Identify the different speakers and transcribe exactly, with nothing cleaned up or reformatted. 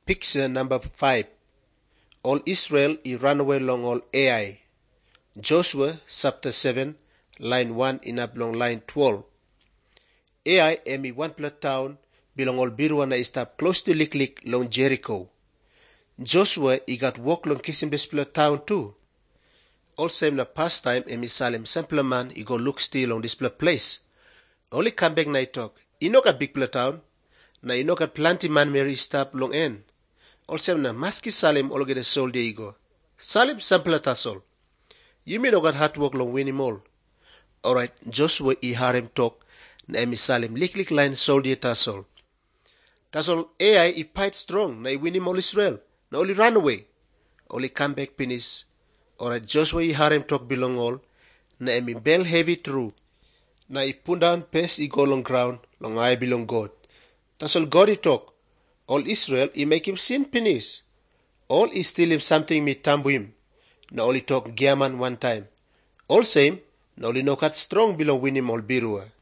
Speaker 1: Picture number five. All Israel he ran away long all Ai. Joshua chapter seven, line one in up long line twelve. Ai emi one plot town belong all Birwa na istap close to Liklik long Jericho. Joshua he got walk long kissing this plot town too. All same na past time emi Salem simple man he go look still on this plot place. Only come back night talk. He no got big plot town. Na he no got plenty man Mary stop long end. Also na maski Salem all get a soul there you go. Salem sample tasol. You may not got hard work long win him all. Alright, Joshua he harem talk na emi Salem liklik line soul there tasol. Tasol Ai he fight strong na he win him all Israel. Na only run away. Only come back finish. Alright, Joshua he harem talk belong all. Na emi bell heavy through. Na he put down pace he go long ground long I belong God. Tasol God he talk. All Israel, he make him sin penis. All he steal him something me tambu him. Na only talk Giaman one time. All same, na only no cut strong below win him all Birua.